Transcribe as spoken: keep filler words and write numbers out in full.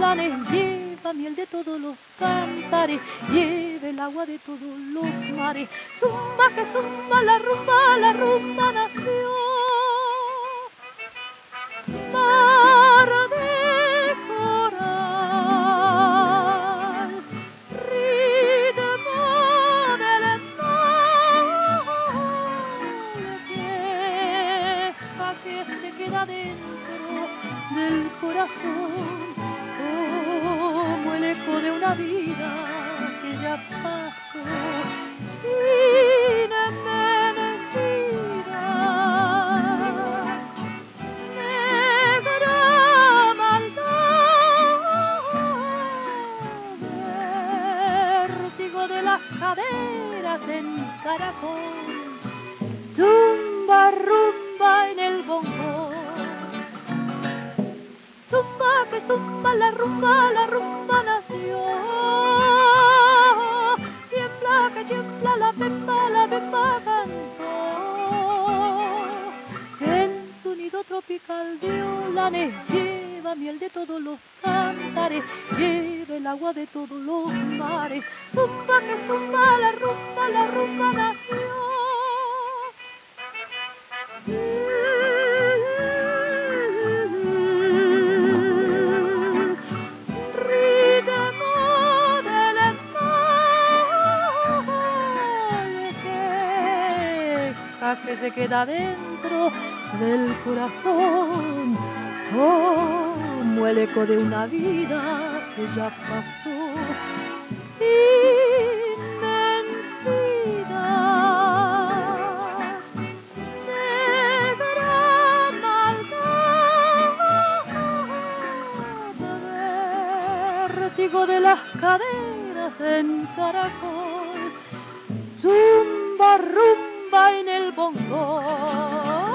lanes, lleva miel de todos los cantares, lleva el agua de todos los mares. Zumba que zumba la rumba, la rumba nació. Mar de coral, ritmo del mar, deja que se queda dentro del corazón como el eco de una vida que ya pasó. Caderas en caracol, zumba rumba en el bongo, zumba que zumba la rumba, la rumba nació, tiembla que tiembla la bemba, la bemba cantó, en su nido tropical violanes lleva miel de todos los cantares, lleva el agua de todos los mares. Zumba que zumba la rumba, la rumba nació. Ritmo del mal, queja que se queda dentro del corazón como el eco de una vida que ya pasó. Inmensidad, negra maldad, vértigo de las caderas en caracol, zumba rumba en el bongo.